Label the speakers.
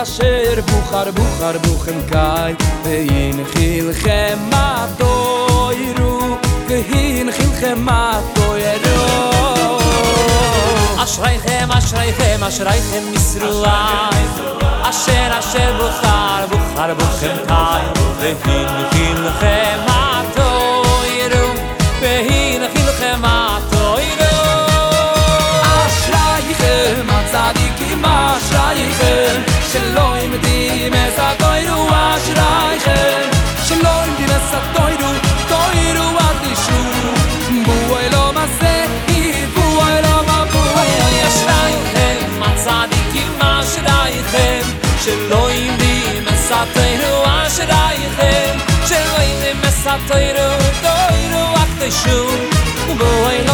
Speaker 1: אשר בוחר בוחר בוכם קאי ואין חילכם התוירו ואין חילכם התוירו אשרייכם אשרייכם אשרייכם ישראל אשר בוחר בוחר בוכם קאי ואין חילכם התוירו ואין חילכם התוירו אשרייכם הצדיקים אשרייכם שלא ימדים את התוירו אשרייכם שלא ימדים את התוירו תוירו עד לשוב בואי לא מסעי בואי לא מבואי אשרייכם הצדיקים אשרייכם שלא ימדים את התוירו אשרייכם שלא ימדים את התוירו תוירו עד לשוב בואי